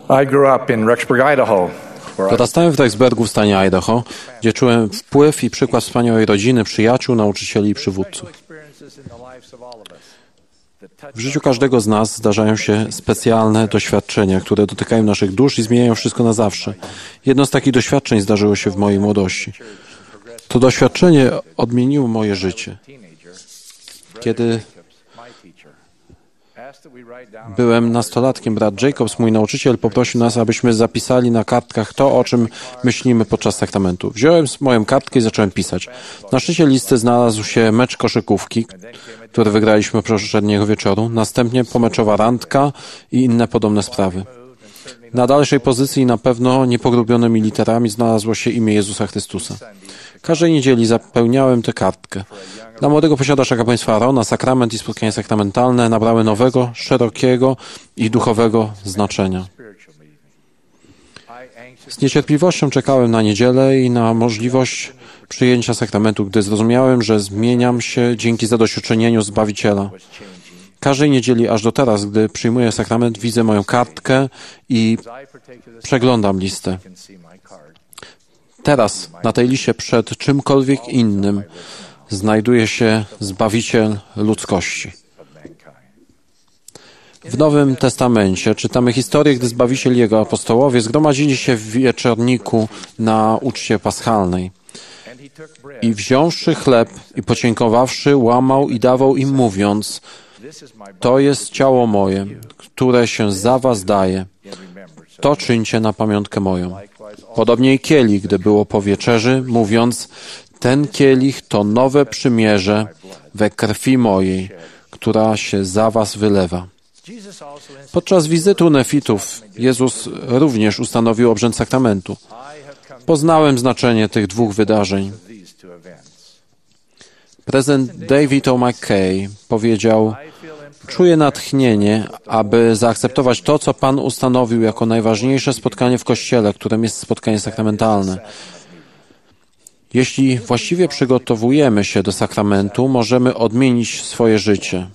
I grew up in Rexburg, Idaho. Dorastałem w Rexburgu w stanie Idaho, gdzie czułem wpływ i przykład wspaniałej rodziny, przyjaciół, nauczycieli i przywódców. W życiu każdego z nas zdarzają się specjalne doświadczenia, które dotykają naszych dusz i zmieniają wszystko na zawsze. Jedno z takich doświadczeń zdarzyło się w mojej młodości. To doświadczenie odmieniło moje życie. Kiedy byłem nastolatkiem, brat Jacobs, mój nauczyciel, poprosił nas, abyśmy zapisali na kartkach to, o czym myślimy podczas sakramentu. Wziąłem moją kartkę i zacząłem pisać. Na szczycie listy znalazł się mecz koszykówki, który wygraliśmy poprzedniego wieczoru, następnie pomeczowa randka i inne podobne sprawy. Na dalszej pozycji, na pewno niepogrubionymi literami, znalazło się imię Jezusa Chrystusa. Każdej niedzieli zapełniałem tę kartkę. Dla młodego posiadacza kapłaństwa Aarona sakrament i spotkanie sakramentalne nabrały nowego, szerokiego i duchowego znaczenia. Z niecierpliwością czekałem na niedzielę i na możliwość przyjęcia sakramentu, gdy zrozumiałem, że zmieniam się dzięki zadośćuczynieniu Zbawiciela. Każdej niedzieli aż do teraz, gdy przyjmuję sakrament, widzę moją kartkę i przeglądam listę. Teraz na tej liście przed czymkolwiek innym znajduje się Zbawiciel ludzkości. W Nowym Testamencie czytamy historię, gdy Zbawiciel i Jego apostołowie zgromadzili się w wieczorniku na uczcie paschalnej. I wziąwszy chleb i podziękowawszy, łamał i dawał im, mówiąc: to jest ciało moje, które się za was daje. To czyńcie na pamiątkę moją. Podobnie i kielich, gdy było po wieczerzy, mówiąc: ten kielich to nowe przymierze we krwi mojej, która się za was wylewa. Podczas wizyty u nefitów Jezus również ustanowił obrzęd sakramentu. Poznałem znaczenie tych dwóch wydarzeń. Prezydent David O. McKay powiedział: czuję natchnienie, aby zaakceptować to, co Pan ustanowił jako najważniejsze spotkanie w Kościele, którym jest spotkanie sakramentalne. Jeśli właściwie przygotowujemy się do sakramentu, możemy odmienić swoje życie.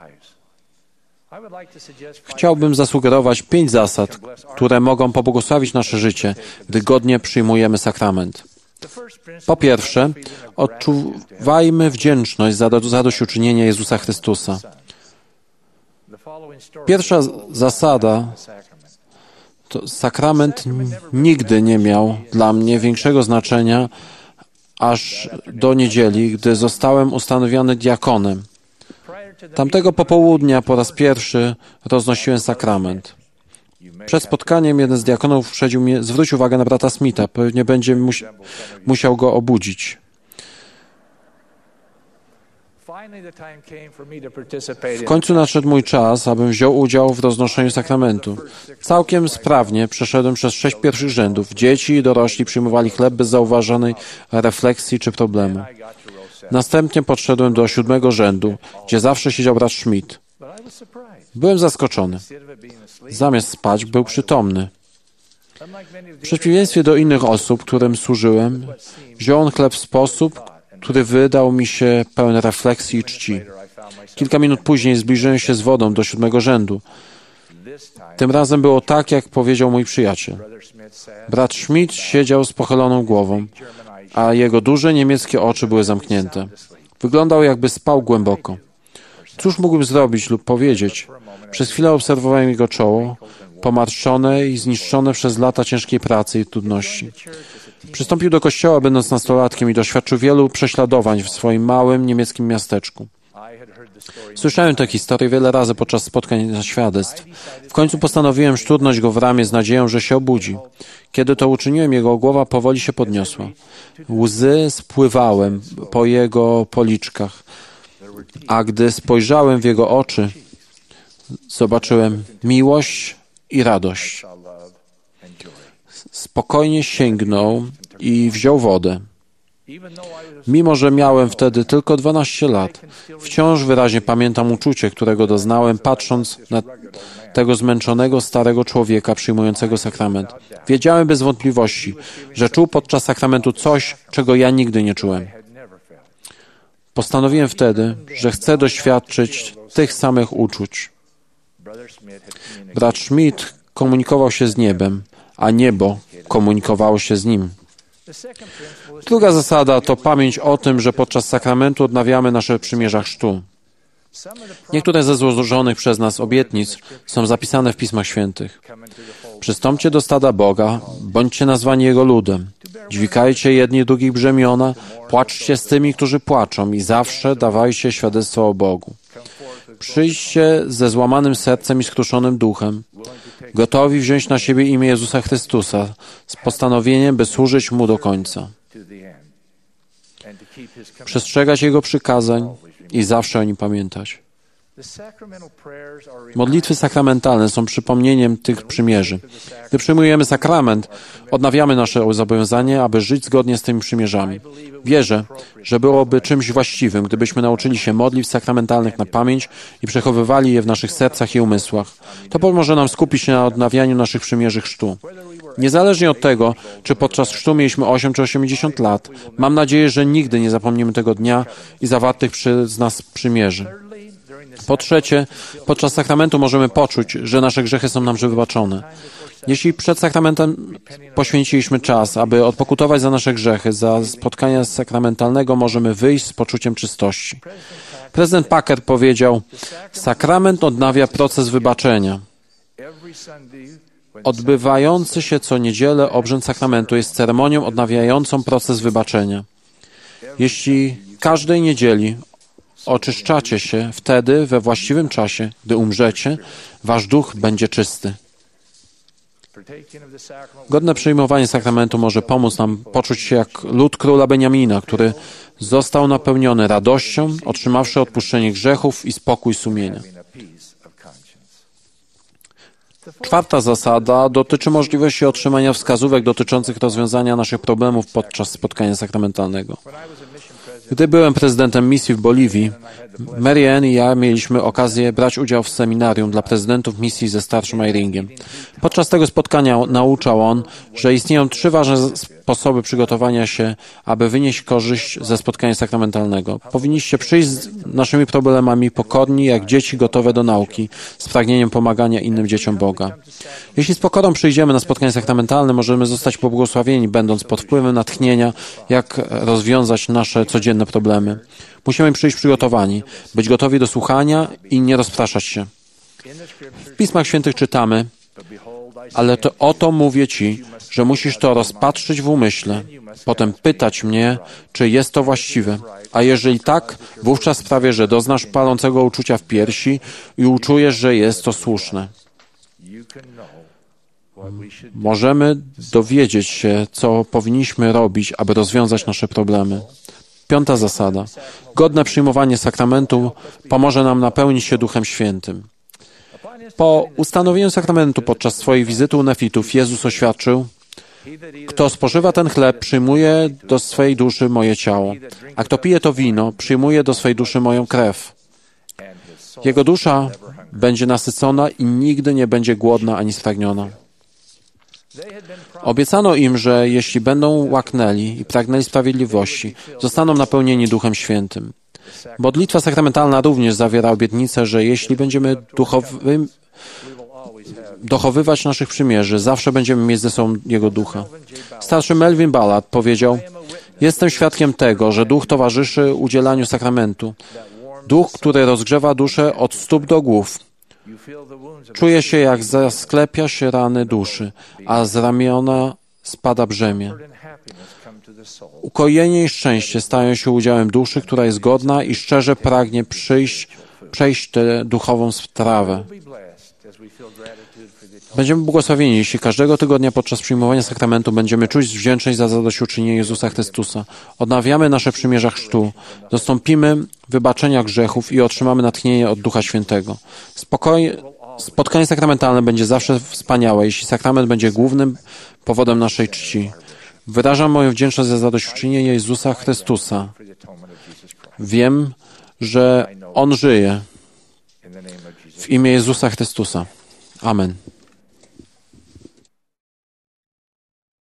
Chciałbym zasugerować 5 zasad, które mogą pobłogosławić nasze życie, gdy godnie przyjmujemy sakrament. Po pierwsze, odczuwajmy wdzięczność za zadośćuczynienie Jezusa Chrystusa. Pierwsza zasada to sakrament nigdy nie miał dla mnie większego znaczenia aż do niedzieli, gdy zostałem ustanowiony diakonem. Tamtego popołudnia po raz pierwszy roznosiłem sakrament. Przed spotkaniem jeden z diakonów zwrócił uwagę na brata Smitha. Pewnie będzie musiał go obudzić. W końcu nadszedł mój czas, abym wziął udział w roznoszeniu sakramentu. Całkiem sprawnie przeszedłem przez 6 pierwszych rzędów. Dzieci i dorośli przyjmowali chleb bez zauważonej refleksji czy problemu. Następnie podszedłem do 7 rzędu, gdzie zawsze siedział brat Schmidt. Byłem zaskoczony. Zamiast spać, był przytomny. W przeciwieństwie do innych osób, którym służyłem, wziął on chleb w sposób, który wydał mi się pełen refleksji i czci. Kilka minut później zbliżyłem się z wodą do 7 rzędu. Tym razem było tak, jak powiedział mój przyjaciel. Brat Schmidt siedział z pochyloną głową, a jego duże niemieckie oczy były zamknięte. Wyglądał, jakby spał głęboko. Cóż mógłbym zrobić lub powiedzieć? Przez chwilę obserwowałem jego czoło, pomarszczone i zniszczone przez lata ciężkiej pracy i trudności. Przystąpił do kościoła, będąc nastolatkiem, i doświadczył wielu prześladowań w swoim małym niemieckim miasteczku. Słyszałem tę historię wiele razy podczas spotkań świadectw. W końcu postanowiłem szturnąć go w ramię z nadzieją, że się obudzi. Kiedy to uczyniłem, jego głowa powoli się podniosła. Łzy spływały po jego policzkach, a gdy spojrzałem w jego oczy, zobaczyłem miłość i radość. Spokojnie sięgnął i wziął wodę. Mimo że miałem wtedy tylko 12 lat, wciąż wyraźnie pamiętam uczucie, którego doznałem, patrząc na tego zmęczonego starego człowieka przyjmującego sakrament. Wiedziałem bez wątpliwości, że czuł podczas sakramentu coś, czego ja nigdy nie czułem. Postanowiłem wtedy, że chcę doświadczyć tych samych uczuć. Brat Schmidt komunikował się z niebem, a niebo komunikowało się z nim. Druga zasada to pamięć o tym, że podczas sakramentu odnawiamy nasze przymierza chrztu. Niektóre ze złożonych przez nas obietnic są zapisane w Pismach Świętych. Przystąpcie do stada Boga, bądźcie nazwani Jego ludem. Dźwigajcie jedni drugich brzemiona, płaczcie z tymi, którzy płaczą i zawsze dawajcie świadectwo o Bogu. Przyjdźcie ze złamanym sercem i skruszonym duchem, gotowi wziąć na siebie imię Jezusa Chrystusa z postanowieniem, by służyć Mu do końca. Przestrzegać Jego przykazań i zawsze o Nim pamiętać. Modlitwy sakramentalne są przypomnieniem tych przymierzy. Gdy przyjmujemy sakrament, odnawiamy nasze zobowiązanie, aby żyć zgodnie z tymi przymierzami. Wierzę, że byłoby czymś właściwym, gdybyśmy nauczyli się modlitw sakramentalnych na pamięć i przechowywali je w naszych sercach i umysłach. To pomoże nam skupić się na odnawianiu naszych przymierzy chrztu. Niezależnie od tego, czy podczas chrztu mieliśmy 8 czy 80 lat, mam nadzieję, że nigdy nie zapomnimy tego dnia i zawartych przez nas przymierzy. Po trzecie, podczas sakramentu możemy poczuć, że nasze grzechy są nam wybaczone. Jeśli przed sakramentem poświęciliśmy czas, aby odpokutować za nasze grzechy, za spotkania sakramentalnego możemy wyjść z poczuciem czystości. Prezydent Packer powiedział, sakrament odnawia proces wybaczenia. Odbywający się co niedzielę obrzęd sakramentu jest ceremonią odnawiającą proces wybaczenia. Jeśli każdej niedzieli oczyszczacie się, wtedy we właściwym czasie, gdy umrzecie, wasz duch będzie czysty. Godne przyjmowanie sakramentu może pomóc nam poczuć się jak lud króla Beniamina, który został napełniony radością, otrzymawszy odpuszczenie grzechów i spokój sumienia. Czwarta zasada dotyczy możliwości otrzymania wskazówek dotyczących rozwiązania naszych problemów podczas spotkania sakramentalnego. Gdy byłem prezydentem misji w Boliwii, Mary Ann i ja mieliśmy okazję brać udział w seminarium dla prezydentów misji ze starszym Iringiem. Podczas tego spotkania nauczał on, że istnieją 3 ważne sposoby przygotowania się, aby wynieść korzyść ze spotkania sakramentalnego. Powinniście przyjść z naszymi problemami pokorni, jak dzieci gotowe do nauki, z pragnieniem pomagania innym dzieciom Boga. Jeśli z pokorą przyjdziemy na spotkanie sakramentalne, możemy zostać pobłogosławieni, będąc pod wpływem natchnienia, jak rozwiązać nasze codzienne problemy. Musimy przyjść przygotowani, być gotowi do słuchania i nie rozpraszać się. W Pismach Świętych czytamy, ale to oto mówię Ci, że musisz to rozpatrzyć w umyśle, potem pytać mnie, czy jest to właściwe, a jeżeli tak, wówczas sprawię, że doznasz palącego uczucia w piersi i uczujesz, że jest to słuszne. Możemy dowiedzieć się, co powinniśmy robić, aby rozwiązać nasze problemy. 5. zasada. Godne przyjmowanie sakramentu pomoże nam napełnić się Duchem Świętym. Po ustanowieniu sakramentu podczas swojej wizyty u nefitów Jezus oświadczył, kto spożywa ten chleb, przyjmuje do swej duszy moje ciało, a kto pije to wino, przyjmuje do swej duszy moją krew. Jego dusza będzie nasycona i nigdy nie będzie głodna ani spragniona. Obiecano im, że jeśli będą łaknęli i pragnęli sprawiedliwości, zostaną napełnieni Duchem Świętym. Modlitwa sakramentalna również zawiera obietnicę, że jeśli będziemy dochowywać naszych przymierzy, zawsze będziemy mieć ze sobą Jego Ducha. Starszy Melvin Ballard powiedział, jestem świadkiem tego, że Duch towarzyszy udzielaniu sakramentu. Duch, który rozgrzewa duszę od stóp do głów. Czuje się, jak zasklepia się rany duszy, a z ramiona spada brzemię. Ukojenie i szczęście stają się udziałem duszy, która jest godna i szczerze pragnie przejść tę duchową strawę. Będziemy błogosławieni, jeśli każdego tygodnia podczas przyjmowania sakramentu będziemy czuć wdzięczność za zadośćuczynienie Jezusa Chrystusa. Odnawiamy nasze przymierza chrztu, dostąpimy wybaczenia grzechów i otrzymamy natchnienie od Ducha Świętego. Spotkanie sakramentalne będzie zawsze wspaniałe, jeśli sakrament będzie głównym powodem naszej czci. Wyrażam moją wdzięczność za zadośćuczynienie Jezusa Chrystusa. Wiem, że On żyje. W imię Jezusa Chrystusa. Amen.